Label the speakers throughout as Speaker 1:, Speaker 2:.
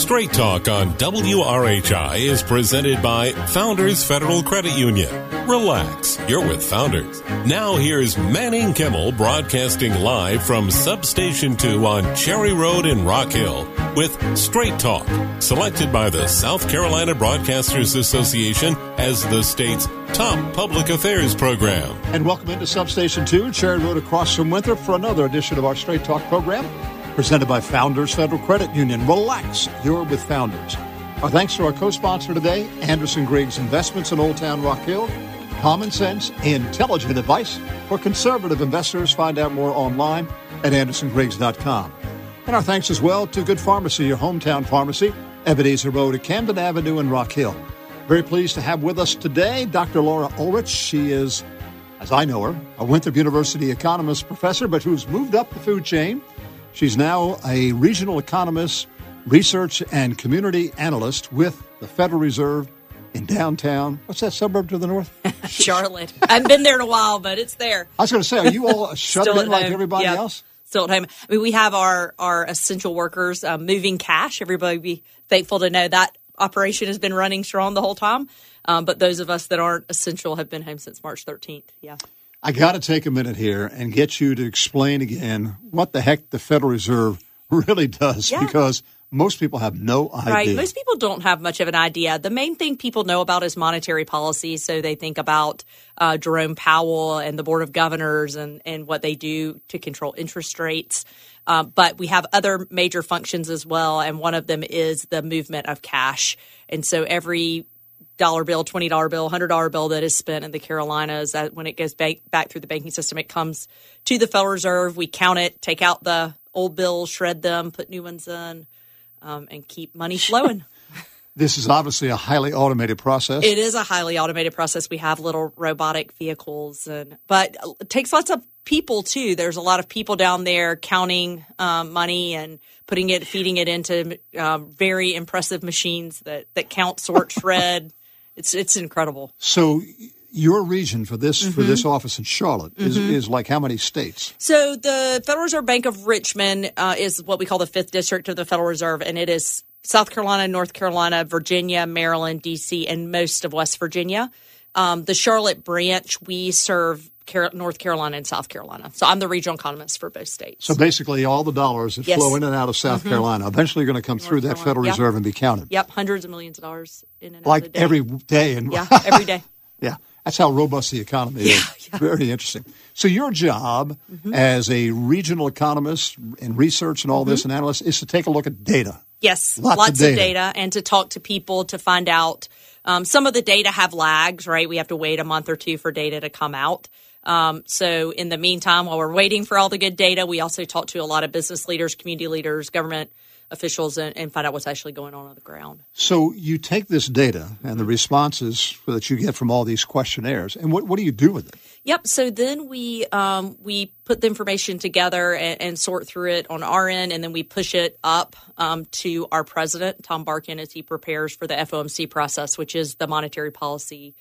Speaker 1: Straight Talk on WRHI is presented by Founders Federal Credit Union. Relax, you're with Founders. Now here's Manning Kimmel broadcasting live from Substation 2 on Cherry Road in Rock Hill with Straight Talk, selected by the South Carolina Broadcasters Association as the state's top public affairs program.
Speaker 2: And welcome into Substation 2, Cherry Road across from Winthrop for another edition of our Straight Talk program, presented by Founders Federal Credit Union. Relax, you're with Founders. Our thanks to our co-sponsor today, Anderson Griggs Investments in Old Town Rock Hill. Common sense, intelligent advice for conservative investors. Find out more online at AndersonGriggs.com. And our thanks as well to Good Pharmacy, your hometown pharmacy, Ebenezer Road at Camden Avenue in Rock Hill. Very pleased to have with us today Dr. Laura Ulrich. She is, as I know her, a Winthrop University economist professor, but who's moved up the food chain. She's now a regional economist, research and community analyst with the Federal Reserve in downtown. What's that suburb to the north?
Speaker 3: Charlotte. I haven't been there in a while, but it's there.
Speaker 2: I was going to say, are you all shut in like everybody else?
Speaker 3: Still at home. I mean, we have our essential workers moving cash. Everybody be thankful to know that operation has been running strong the whole time. But those of us that aren't essential have been home since March 13th. Yeah. I
Speaker 2: got to take a minute here and get you to explain again what the heck the Federal Reserve really does, because most people have no idea.
Speaker 3: Right. Most people don't have much of an idea. The main thing people know about is monetary policy. So they think about Jerome Powell and the Board of Governors and what they do to control interest rates. But we have other major functions as well. And one of them is the movement of cash. And so every dollar bill, $20 bill, $100 bill that is spent in the Carolinas, when it goes back through the banking system, it comes to the Federal Reserve. We count it, take out the old bills, shred them, put new ones in. And keep money flowing.
Speaker 2: This is obviously a highly automated process.
Speaker 3: It is a highly automated process. We have little robotic vehicles, but it takes lots of people, too. There's a lot of people down there counting money and feeding it into very impressive machines that count, sort, shred. It's incredible.
Speaker 2: So your region for this office in Charlotte is like how many states?
Speaker 3: So the Federal Reserve Bank of Richmond is what we call the 5th District of the Federal Reserve, and it is South Carolina, North Carolina, Virginia, Maryland, D.C., and most of West Virginia. The Charlotte branch, we serve North Carolina and South Carolina. So I'm the regional economist for both states.
Speaker 2: So basically all the dollars that flow in and out of South Carolina eventually are going to come through that Federal Reserve and be counted.
Speaker 3: Yep, hundreds of millions of dollars in and out
Speaker 2: like
Speaker 3: of the day.
Speaker 2: Every day.
Speaker 3: Every day.
Speaker 2: Yeah. That's how robust the economy is. Yeah. Very interesting. So your job as a regional economist in research and all this and analyst is to take a look at data.
Speaker 3: Yes, lots of data and to talk to people to find out. Some of the data have lags, right? We have to wait a month or two for data to come out. So in the meantime, while we're waiting for all the good data, we also talk to a lot of business leaders, community leaders, government officials, and find out what's actually going on the ground.
Speaker 2: So you take this data and the responses that you get from all these questionnaires, and what do you do with it?
Speaker 3: Yep. So then we put the information together and sort through it on our end, and then we push it up to our president, Tom Barkin, as he prepares for the FOMC process, which is the monetary policy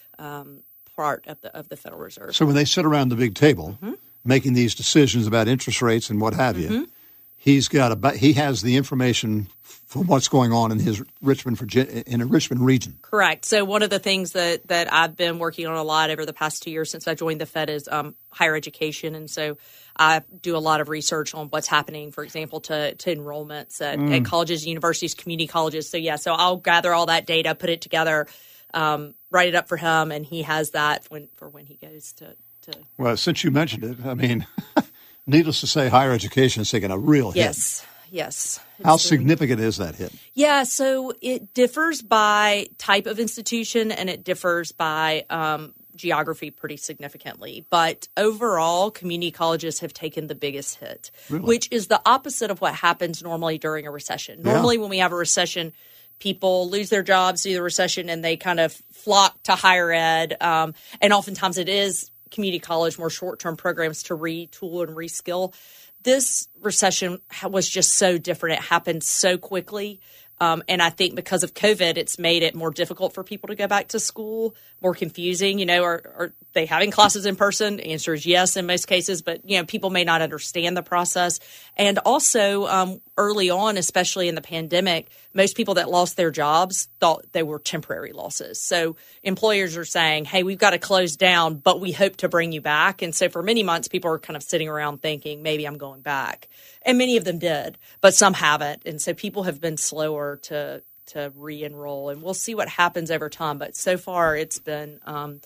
Speaker 3: part of the Federal Reserve.
Speaker 2: So when they sit around the big table making these decisions about interest rates and what have you, he has the information for what's going on in his Richmond region.
Speaker 3: Correct. So one of the things that I've been working on a lot over the past 2 years since I joined the Fed is higher education. And so I do a lot of research on what's happening, for example, to enrollments at colleges, universities, community colleges. So, so I'll gather all that data, put it together, write it up for him, and he has that for when he goes to.
Speaker 2: Well, since you mentioned it, I mean, needless to say, higher education is taking a real hit.
Speaker 3: Yes.
Speaker 2: How significant is that hit?
Speaker 3: Yeah, so it differs by type of institution and it differs by geography pretty significantly. But overall, community colleges have taken the biggest hit, which is the opposite of what happens normally during a recession. Normally, when we have a recession, people lose their jobs due to the recession and they kind of flock to higher ed. And oftentimes it is community college, more short-term programs to retool and reskill. This recession was just so different. It happened so quickly And I think because of COVID, it's made it more difficult for people to go back to school, more confusing. Are they having classes in person? The answer is yes in most cases, but, people may not understand the process. And also early on, especially in the pandemic, most people that lost their jobs thought they were temporary losses. So employers are saying, hey, we've got to close down, but we hope to bring you back. And so for many months, people are kind of sitting around thinking, maybe I'm going back. And many of them did, but some haven't. And so people have been slower to re-enroll. And we'll see what happens over time. But so far, it's been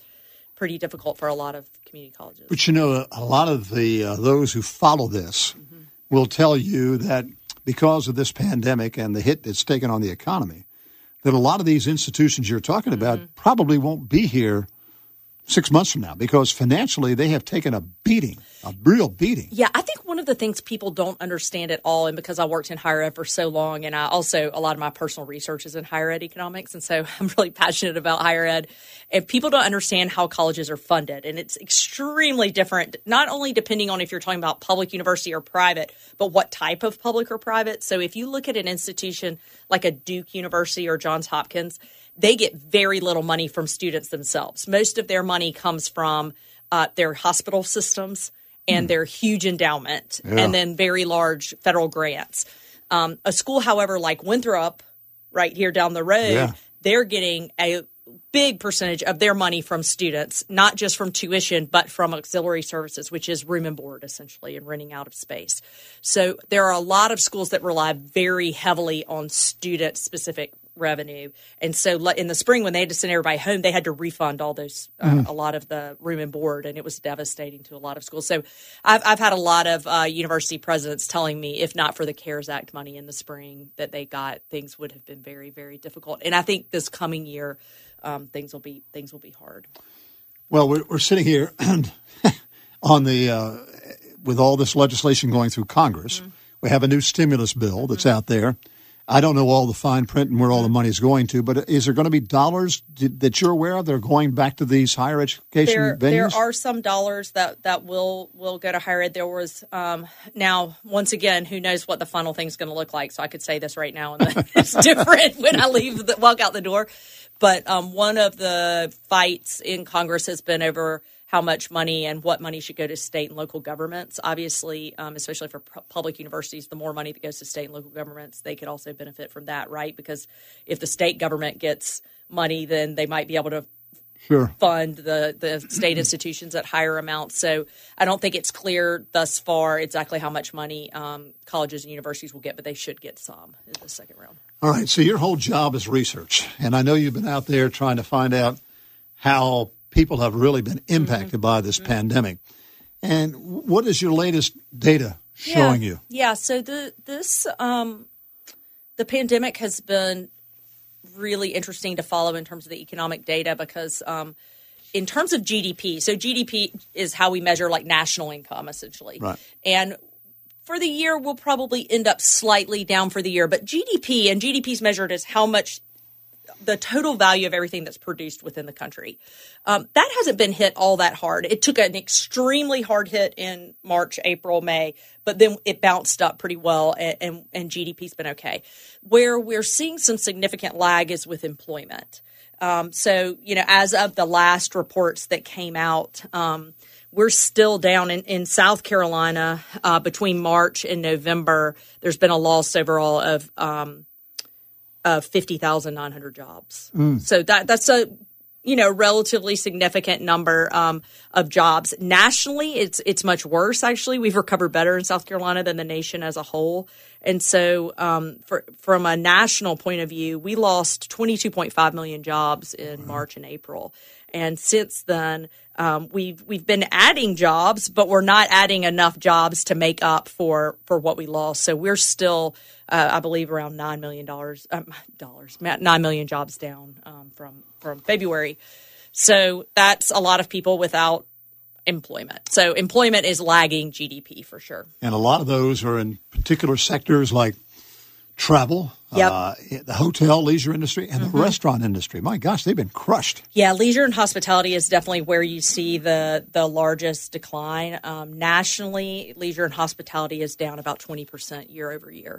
Speaker 3: pretty difficult for a lot of community colleges.
Speaker 2: But, a lot of those who follow this will tell you that because of this pandemic and the hit it's taken on the economy, that a lot of these institutions you're talking about probably won't be here 6 months from now because financially they have taken a beating, a real beating.
Speaker 3: Yeah, I think one of the things people don't understand at all, and because I worked in higher ed for so long, and I also, a lot of my personal research is in higher ed economics, and so I'm really passionate about higher ed, and people don't understand how colleges are funded, and it's extremely different, not only depending on if you're talking about public university or private, but what type of public or private. So if you look at an institution like a Duke University or Johns Hopkins, they get very little money from students themselves. Most of their money comes from their hospital systems and their huge endowment and then very large federal grants. A school, however, like Winthrop, right here down the road, they're getting a big percentage of their money from students, not just from tuition, but from auxiliary services, which is room and board, essentially, and renting out of space. So there are a lot of schools that rely very heavily on student-specific revenue. And so in the spring, when they had to send everybody home, they had to refund all those, a lot of the room and board, and it was devastating to a lot of schools. So I've had a lot of university presidents telling me, if not for the CARES Act money in the spring that they got, things would have been very, very difficult. And I think this coming year, things will be hard.
Speaker 2: Well, we're sitting here on with all this legislation going through Congress. We have a new stimulus bill that's out there. I don't know all the fine print and where all the money is going to, but is there going to be dollars that you're aware of that are going back to these higher education venues?
Speaker 3: There are some dollars that will go to higher ed. There was now, once again, who knows what the final thing's going to look like? So I could say this right now, and it's different when I walk out the door. But one of the fights in Congress has been over how much money and what money should go to state and local governments. Obviously, especially for public universities, the more money that goes to state and local governments, they could also benefit from that, right? Because if the state government gets money, then they might be able to fund the state institutions at higher amounts. So I don't think it's clear thus far exactly how much money colleges and universities will get, but they should get some in the second round.
Speaker 2: All right, so your whole job is research, and I know you've been out there trying to find out how people have really been impacted by this pandemic. And what is your latest data showing you?
Speaker 3: Yeah, so the pandemic has been really interesting to follow in terms of the economic data because in terms of GDP, so GDP is how we measure like national income essentially.
Speaker 2: Right.
Speaker 3: And for the year, we'll probably end up slightly down for the year. But GDP, and GDP is measured as how much the total value of everything that's produced within the country. That hasn't been hit all that hard. It took an extremely hard hit in March, April, May, but then it bounced up pretty well, and GDP's been okay. Where we're seeing some significant lag is with employment. So, as of the last reports that came out, we're still down in South Carolina between March and November. There's been a loss overall of 50,900 jobs. So that's a relatively significant number of jobs. Nationally, it's much worse. Actually, we've recovered better in South Carolina than the nation as a whole. And so, from a national point of view, we lost 22.5 million jobs in March and April. And since then, we've been adding jobs, but we're not adding enough jobs to make up for what we lost. So we're still, I believe, around $9 million jobs down from February. So that's a lot of people without employment. So employment is lagging GDP for sure.
Speaker 2: And a lot of those are in particular sectors like travel, the hotel, leisure industry, and the restaurant industry. My gosh, they've been crushed.
Speaker 3: Yeah, leisure and hospitality is definitely where you see the largest decline. Nationally, leisure and hospitality is down about 20% year over year.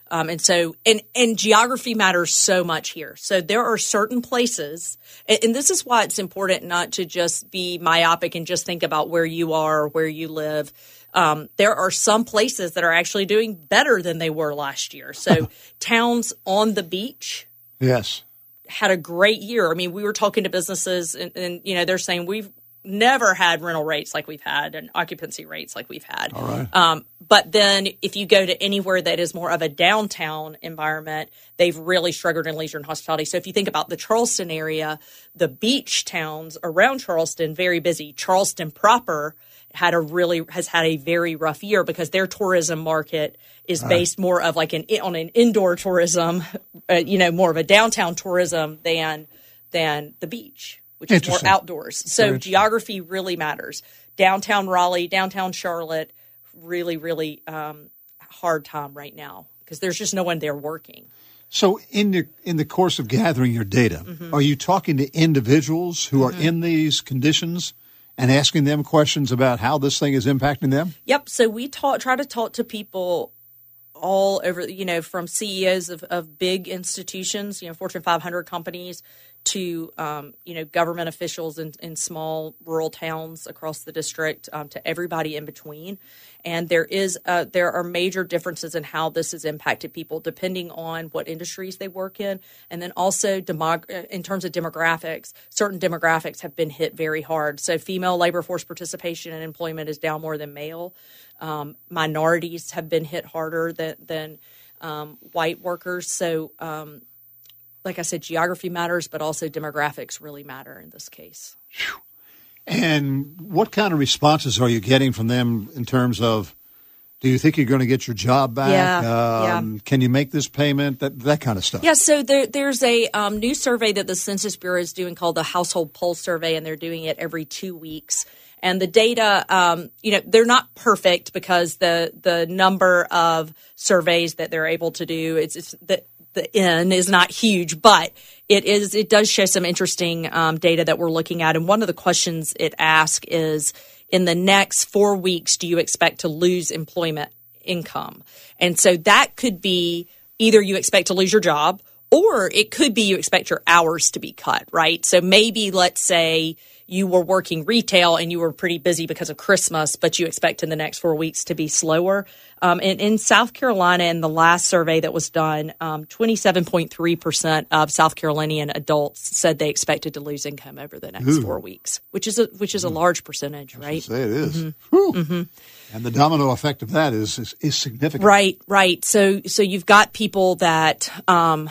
Speaker 3: And geography matters so much here. So there are certain places, and this is why it's important not to just be myopic and just think about where you are or where you live. There are some places that are actually doing better than they were last year. So towns on the beach.
Speaker 2: Yes.
Speaker 3: Had a great year. I mean, we were talking to businesses and they're saying we've never had rental rates like we've had and occupancy rates like we've had.
Speaker 2: All right.
Speaker 3: But then if you go to anywhere that is more of a downtown environment, they've really struggled in leisure and hospitality. So if you think about the Charleston area, the beach towns around Charleston, very busy. Charleston proper has had a very rough year because their tourism market is based more of like on an indoor tourism, more of a downtown tourism than the beach, which is more outdoors. So geography really matters. Downtown Raleigh, downtown Charlotte, really, really hard time right now because there's just no one there working.
Speaker 2: So in the course of gathering your data, are you talking to individuals who are in these conditions and asking them questions about how this thing is impacting them?
Speaker 3: Yep. So we try to talk to people all over, from CEOs of big institutions, Fortune 500 companies to, government officials in small rural towns across the district, to everybody in between. And there are major differences in how this has impacted people depending on what industries they work in. And then also in terms of demographics, certain demographics have been hit very hard. So female labor force participation in employment is down more than male. Minorities have been hit harder than white workers. So, like I said, geography matters, but also demographics really matter in this case.
Speaker 2: And what kind of responses are you getting from them in terms of, do you think you're going to get your job back?
Speaker 3: Yeah.
Speaker 2: Can you make this payment? That kind of stuff.
Speaker 3: Yeah, so there's a new survey that the Census Bureau is doing called the Household Pulse Survey, and they're doing it every 2 weeks. And the data, they're not perfect because the number of surveys that they're able to do, the N is not huge, but it does show some interesting data that we're looking at. And one of the questions it asks is, in the next 4 weeks, do you expect to lose employment income? And so that could be either you expect to lose your job, or it could be you expect your hours to be cut, right? So maybe let's say you were working retail and you were pretty busy because of Christmas, but you expect in the next 4 weeks to be slower. And in South Carolina, in the last survey that was done, 27.3% of South Carolinian adults said they expected to lose income over the next 4 weeks, which is a large percentage, right?
Speaker 2: Say it is. And the domino effect of that is significant.
Speaker 3: Right. So you've got people that, and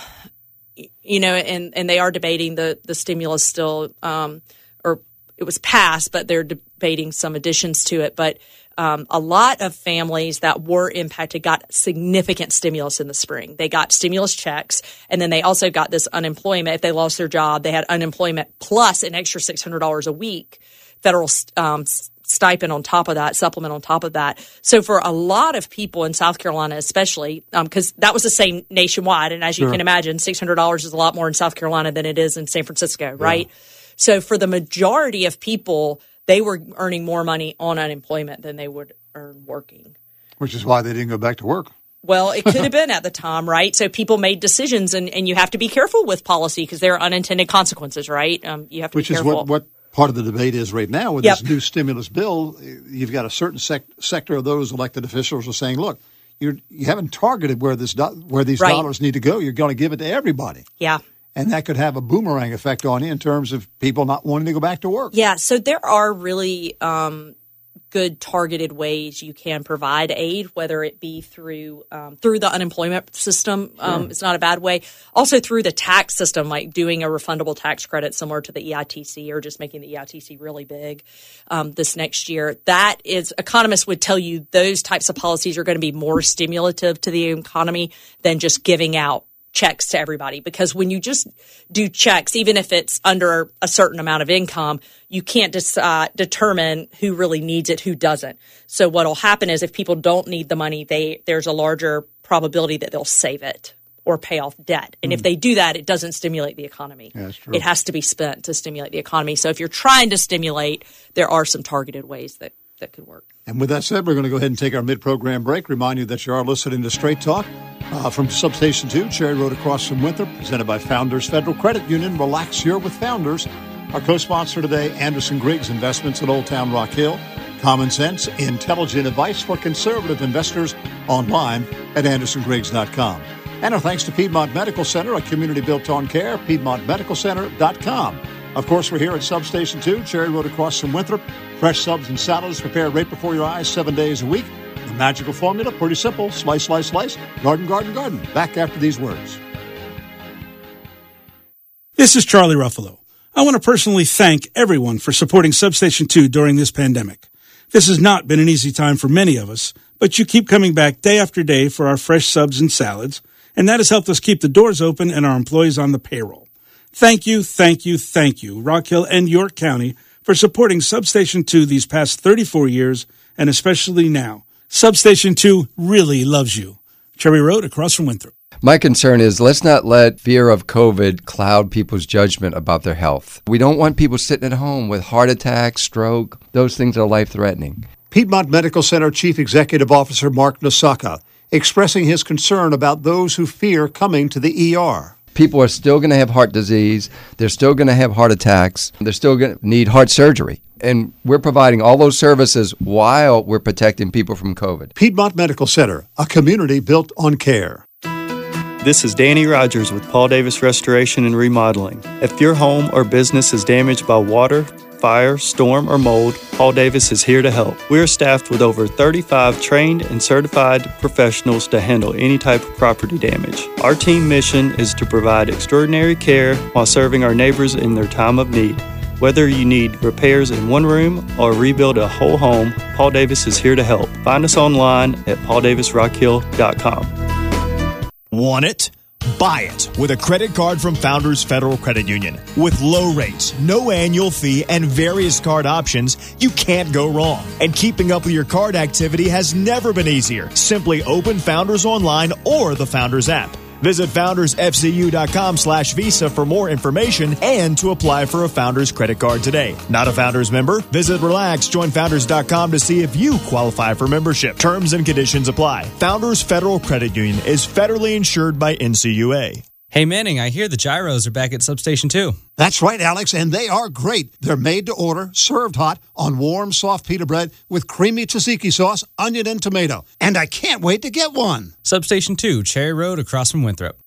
Speaker 3: they are debating the stimulus still, or it was passed, but they're debating some additions to it. But a lot of families that were impacted got significant stimulus in the spring. They got stimulus checks, and then they also got this unemployment. If they lost their job, they had unemployment plus an extra $600 a week federal stipend on top of that, supplement on top of that. So for a lot of people in South Carolina, especially, because that was the same nationwide, and as you can imagine, $600 is a lot more in South Carolina than it is in San Francisco, right? Yeah. So for the majority of people, they were earning more money on unemployment than they would earn working.
Speaker 2: Which is why they didn't go back to work.
Speaker 3: Well, it could have been at the time, right? So people made decisions, and you have to be careful with policy because there are unintended consequences, right? You have to be careful.
Speaker 2: Which is what part of the debate is right now with this new stimulus bill. You've got a certain sector of those elected officials are saying, look, you haven't targeted where these dollars need to go. You're going to give it to everybody.
Speaker 3: Yeah.
Speaker 2: And that could have a boomerang effect on you in terms of people not wanting to go back to work.
Speaker 3: Yeah, so there are really good targeted ways you can provide aid, whether it be through the unemployment system. It's not a bad way. Also through the tax system, like doing a refundable tax credit similar to the EITC or just making the EITC really big this next year. That is, economists would tell you those types of policies are going to be more stimulative to the economy than just giving out checks to everybody, because when you just do checks, even if it's under a certain amount of income, you can't determine who really needs it, who doesn't. So what'll happen is if people don't need the money, there's a larger probability that they'll save it or pay off debt. And if they do that, it doesn't stimulate the economy.
Speaker 2: Yeah, that's true.
Speaker 3: It has to be spent to stimulate the economy. So if you're trying to stimulate, there are some targeted ways that could work.
Speaker 2: And with that said, we're going to go ahead and take our mid-program break. Remind you that you are listening to Straight Talk. From Substation 2, Cherry Road across from Winthrop, presented by Founders Federal Credit Union. Relax, you're with Founders. Our co-sponsor today, Anderson Griggs Investments at Old Town Rock Hill. Common sense, intelligent advice for conservative investors online at andersongriggs.com. And our thanks to Piedmont Medical Center, a community built on care, piedmontmedicalcenter.com. Of course, we're here at Substation 2, Cherry Road across from Winthrop. Fresh subs and salads prepared right before your eyes 7 days a week. The magical formula, pretty simple. Slice, slice, slice. Garden, garden, garden. Back after these words.
Speaker 4: This is Charlie Ruffalo. I want to personally thank everyone for supporting Substation 2 during this pandemic. This has not been an easy time for many of us, but you keep coming back day after day for our fresh subs and salads, and that has helped us keep the doors open and our employees on the payroll. Thank you, thank you, thank you, Rock Hill and York County, for supporting Substation 2 these past 34 years, and especially now. Substation 2 really loves you. Cherry Road across from Winthrop.
Speaker 5: My concern is let's not let fear of COVID cloud people's judgment about their health. We don't want people sitting at home with heart attacks, stroke. Those things are life-threatening.
Speaker 2: Piedmont Medical Center Chief Executive Officer Mark Nosaka expressing his concern about those who fear coming to the ER.
Speaker 5: People are still going to have heart disease. They're still going to have heart attacks. They're still going to need heart surgery. And we're providing all those services while we're protecting people from COVID.
Speaker 2: Piedmont Medical Center, a community built on care.
Speaker 6: This is Danny Rogers with Paul Davis Restoration and Remodeling. If your home or business is damaged by water, fire, storm, or mold, Paul Davis is here to help. We are staffed with over 35 trained and certified professionals to handle any type of property damage. Our team mission is to provide extraordinary care while serving our neighbors in their time of need. Whether you need repairs in one room or rebuild a whole home, Paul Davis is here to help. Find us online at pauldavisrockhill.com.
Speaker 7: Want it? Buy it with a credit card from Founders Federal Credit Union. With low rates, no annual fee, and various card options, you can't go wrong. And keeping up with your card activity has never been easier. Simply open Founders online or the Founders app. Visit foundersfcu.com/visa for more information and to apply for a Founders credit card today. Not a Founders member? Visit Relax, join Founders.com to see if you qualify for membership. Terms and conditions apply. Founders Federal Credit Union is federally insured by NCUA.
Speaker 8: Hey Manning, I hear the gyros are back at Substation 2.
Speaker 2: That's right, Alex, and they are great. They're made to order, served hot on warm, soft pita bread with creamy tzatziki sauce, onion, and tomato. And I can't wait to get one.
Speaker 8: Substation 2, Cherry Road across from Winthrop.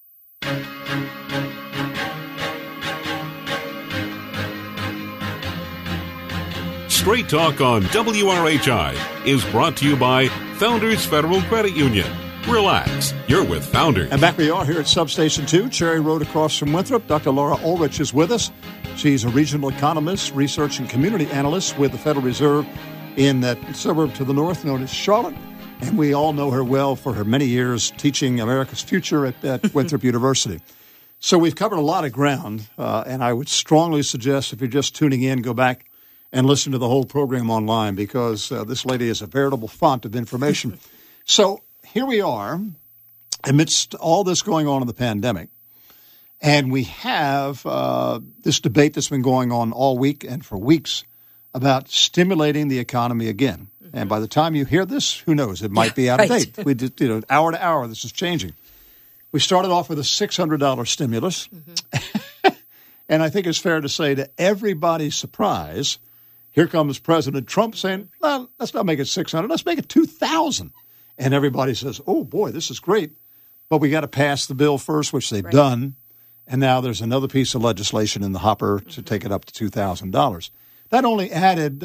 Speaker 1: Straight Talk on WRHI is brought to you by Founders Federal Credit Union. Relax, you're with Founders.
Speaker 2: And back we are here at Substation 2, Cherry Road across from Winthrop. Dr. Laura Ulrich is with us. She's a regional economist, research and community analyst with the Federal Reserve in that suburb to the north known as Charlotte. And we all know her well for her many years teaching America's future at Winthrop University. So we've covered a lot of ground, and I would strongly suggest if you're just tuning in, go back and listen to the whole program online because this lady is a veritable font of information. So here we are amidst all this going on in the pandemic, and we have this debate that's been going on all week and for weeks about stimulating the economy again. Mm-hmm. And by the time you hear this, who knows? It might be out of date. We did, hour to hour, this is changing. We started off with a $600 stimulus, mm-hmm. And I think it's fair to say to everybody's surprise, here comes President Trump saying, well, let's not make it $600, let's make it $2,000. And everybody says, oh, boy, this is great. But we got to pass the bill first, which they've done. And now there's another piece of legislation in the hopper to take it up to $2,000. That only added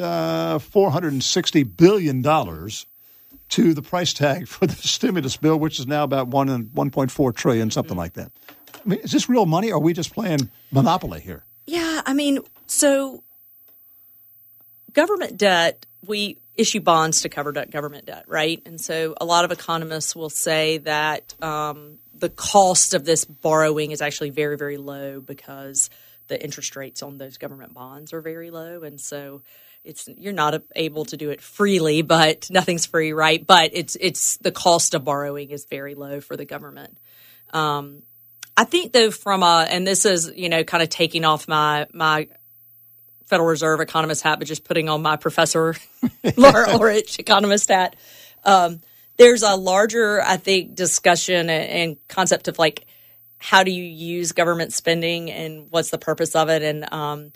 Speaker 2: $460 billion to the price tag for the stimulus bill, which is now about $1.4 trillion, something like that. I mean, is this real money, or are we just playing Monopoly here?
Speaker 3: Yeah, I mean, so government debt, we issue bonds to cover government debt, right? And so a lot of economists will say that the cost of this borrowing is actually very, very low because the interest rates on those government bonds are very low. And so you're not able to do it freely, but nothing's free, right? But it's the cost of borrowing is very low for the government. I think though and this is, kind of taking off my Federal Reserve economist hat, but just putting on my Professor Laura Ulrich economist hat. There's a larger, I think, discussion and concept of like, how do you use government spending and what's the purpose of it? And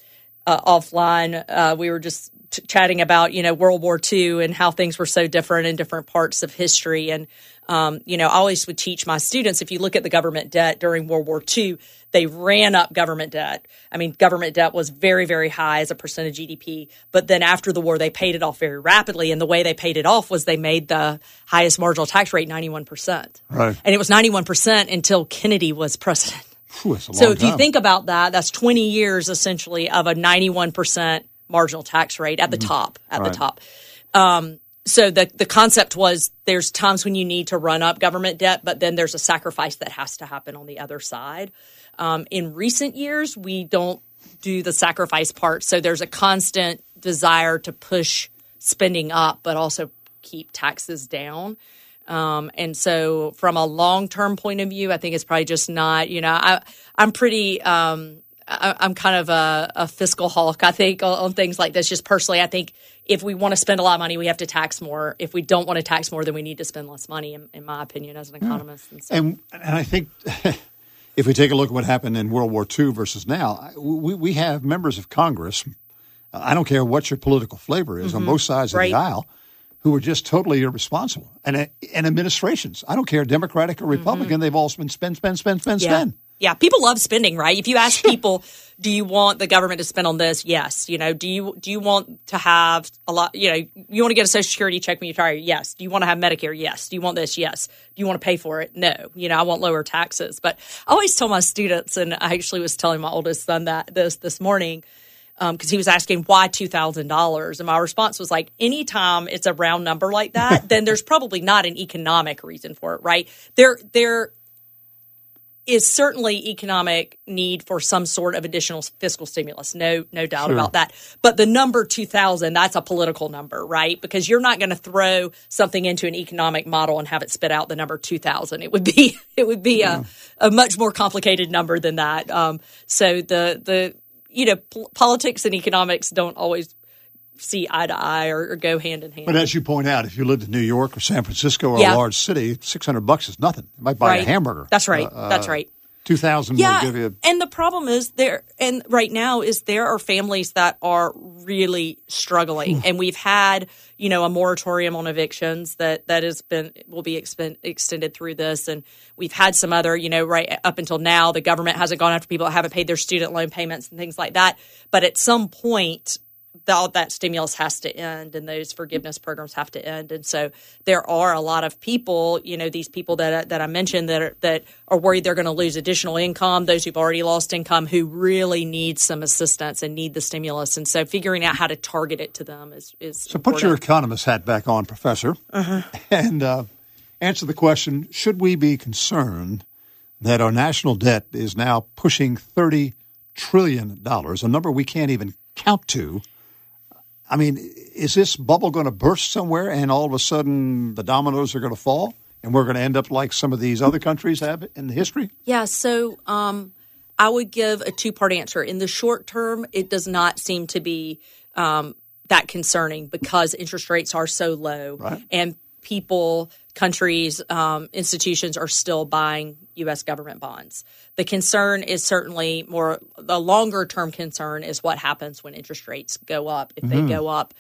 Speaker 3: offline, we were just chatting about, World War II and how things were so different in different parts of history. And, I always would teach my students, if you look at the government debt during World War II, they ran up government debt. I mean, government debt was very, very high as a percent of GDP. But then after the war, they paid it off very rapidly. And the way they paid it off was they made the highest marginal tax rate 91%.
Speaker 2: Right.
Speaker 3: And it was 91% until Kennedy was president.
Speaker 2: Whew, that's a long
Speaker 3: So if
Speaker 2: time.
Speaker 3: you think about that, that's 20 years essentially of a 91% marginal tax rate at the top, the top. So the concept was there's times when you need to run up government debt, but then there's a sacrifice that has to happen on the other side. In recent years, we don't do the sacrifice part. So there's a constant desire to push spending up, but also keep taxes down. And so from a long-term point of view, I think it's probably just not, I'm pretty, I'm kind of a fiscal hawk, I think, on things like this. Just personally, I think if we want to spend a lot of money, we have to tax more. If we don't want to tax more, then we need to spend less money, in my opinion, as an economist. And, so.
Speaker 2: and I think if we take a look at what happened in World War II versus now, we have members of Congress, I don't care what your political flavor is, on both sides of the aisle, who are just totally irresponsible. And administrations, I don't care, Democratic or Republican, they've all spent, spend.
Speaker 3: Yeah, people love spending, right? If you ask people, do you want the government to spend on this? Yes. Do you want to have a lot, you want to get a Social Security check when you retire? Yes. Do you want to have Medicare? Yes. Do you want this? Yes. Do you want to pay for it? No. I want lower taxes. But I always tell my students, and I actually was telling my oldest son that this morning, because he was asking why $2,000. And my response was like, anytime it's a round number like that, then there's probably not an economic reason for it, right? There is certainly economic need for some sort of additional fiscal stimulus. No doubt about that. But the number 2,000, that's a political number, right? Because you're not going to throw something into an economic model and have it spit out the number 2,000. It would be a much more complicated number than that. So the politics and economics don't always see eye to eye or go hand in hand.
Speaker 2: But as you point out, if you lived in New York or San Francisco or a large city, $600 is nothing. You might buy a hamburger.
Speaker 3: That's right. That's right.
Speaker 2: 2,000 will give you.
Speaker 3: And the problem is right now there are families that are really struggling, and we've had a moratorium on evictions that will be extended through this, and we've had some other right up until now the government hasn't gone after people that haven't paid their student loan payments and things like that, but at some point all that stimulus has to end and those forgiveness programs have to end. And so there are a lot of people, these people that I mentioned that are worried they're going to lose additional income, those who've already lost income, who really need some assistance and need the stimulus. And so figuring out how to target it to them is
Speaker 2: So important. Put your economist hat back on, Professor, and answer the question, should we be concerned that our national debt is now pushing $30 trillion, a number we can't even count to? I mean, is this bubble going to burst somewhere and all of a sudden the dominoes are going to fall and we're going to end up like some of these other countries have in history?
Speaker 3: Yeah, so I would give a two-part answer. In the short term, it does not seem to be that concerning because interest rates are so low and people, countries, institutions are still buying U.S. government bonds. The concern is certainly the longer term concern is what happens when interest rates go up, if they go up.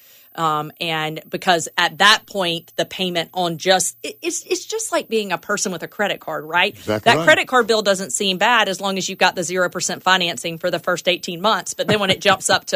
Speaker 3: And because at that point, the payment on it's just like being a person with a credit card, right?
Speaker 2: Exactly
Speaker 3: that credit card bill doesn't seem bad as long as you've got the 0% financing for the first 18 months. But then when it jumps up to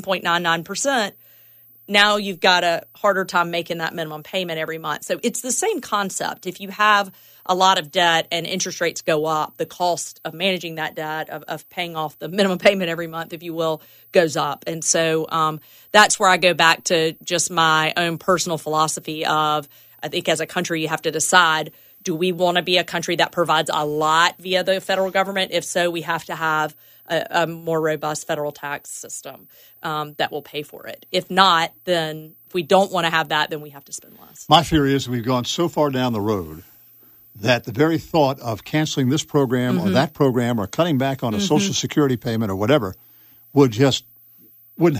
Speaker 3: 14.99%, now you've got a harder time making that minimum payment every month. So it's the same concept. If you have a lot of debt and interest rates go up, the cost of managing that debt, of paying off the minimum payment every month, if you will, goes up. And so that's where I go back to just my own personal philosophy of, I think as a country, you have to decide, do we want to be a country that provides a lot via the federal government? If so, we have to have a more robust federal tax system that will pay for it. If not, then if we don't want to have that, then we have to spend less.
Speaker 2: My theory is we've gone so far down the road that the very thought of canceling this program or that program or cutting back on a Social Security payment or whatever wouldn't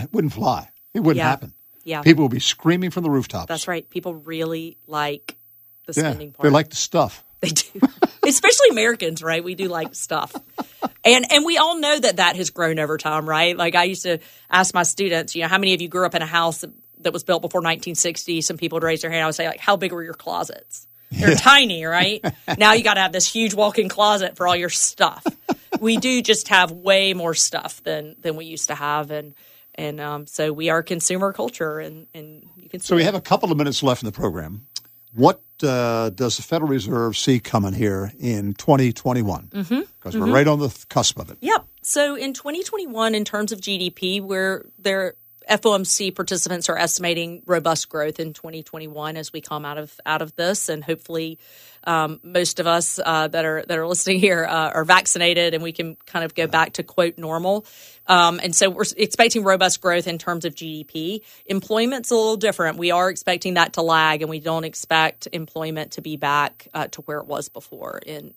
Speaker 2: fly. It wouldn't happen.
Speaker 3: Yeah.
Speaker 2: People will be screaming from the rooftops.
Speaker 3: That's right. People really like the spending part.
Speaker 2: They like the stuff.
Speaker 3: They do. Especially Americans, right? We do like stuff. And we all know that has grown over time, right? Like I used to ask my students, how many of you grew up in a house that was built before 1960? Some people would raise their hand. I would say, like, how big were your closets? They're tiny, right? Now you got to have this huge walk-in closet for all your stuff. We do just have way more stuff than we used to have. And so we are consumer culture, and you can see
Speaker 2: So we have a couple of minutes left in the program. What does the Federal Reserve see coming here in 2021? Because we're right on the cusp of it.
Speaker 3: Yep. So in 2021, in terms of GDP, their FOMC participants are estimating robust growth in 2021 as we come out of this, and hopefully most of us that are listening here are vaccinated, and we can kind of go back to quote normal. And so we're expecting robust growth in terms of GDP. Employment's a little different. We are expecting that to lag, and we don't expect employment to be back to where it was before in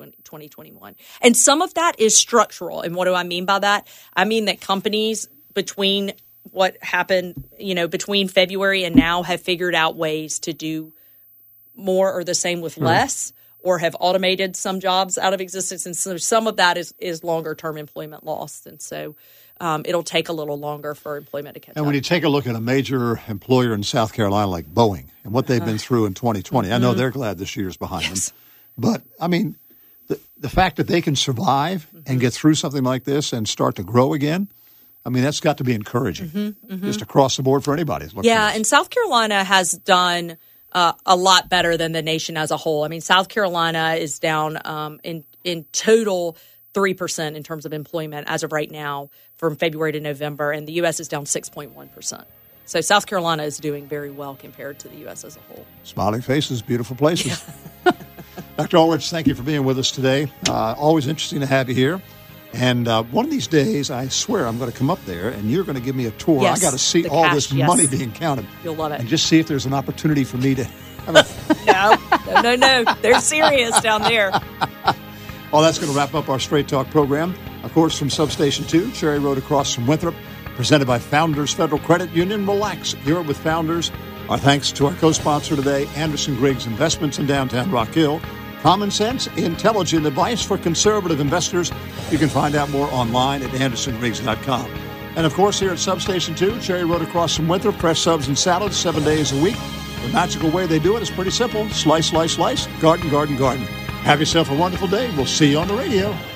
Speaker 3: 2021. And some of that is structural. And what do I mean by that? I mean that companies between what happened, between February and now have figured out ways to do more or the same with less, or have automated some jobs out of existence. And so some of that is longer term employment loss. And so it'll take a little longer for employment to catch up.
Speaker 2: And when you take a look at a major employer in South Carolina like Boeing and what they've been through in 2020, I know they're glad this year's behind them. But, I mean, the fact that they can survive and get through something like this and start to grow again, I mean, that's got to be encouraging, just across the board for anybody.
Speaker 3: Yeah, and South Carolina has done a lot better than the nation as a whole. I mean, South Carolina is down in total 3% in terms of employment as of right now from February to November, and the U.S. is down 6.1%. So South Carolina is doing very well compared to the U.S. as a whole.
Speaker 2: Smiling faces, beautiful places. Yeah. Dr. Ulrich, thank you for being with us today. Always interesting to have you here. And one of these days, I swear, I'm going to come up there, and you're going to give me a tour.
Speaker 3: Yes,
Speaker 2: I got to see all this money being counted.
Speaker 3: You'll love it.
Speaker 2: And just see if there's an opportunity for me to have a...
Speaker 3: No. They're serious down there.
Speaker 2: Well, that's going to wrap up our Straight Talk program. Of course, from Substation 2, Cherry Road across from Winthrop, presented by Founders Federal Credit Union. Relax, you're with Founders. Our thanks to our co-sponsor today, Anderson Griggs Investments in downtown Rock Hill. Common sense, intelligent advice for conservative investors. You can find out more online at andersongriggs.com. And, of course, here at Substation 2, Cherry Road across from Winthrop, fresh subs and salads 7 days a week. The magical way they do it is pretty simple. Slice, slice, slice. Garden, garden, garden. Have yourself a wonderful day. We'll see you on the radio.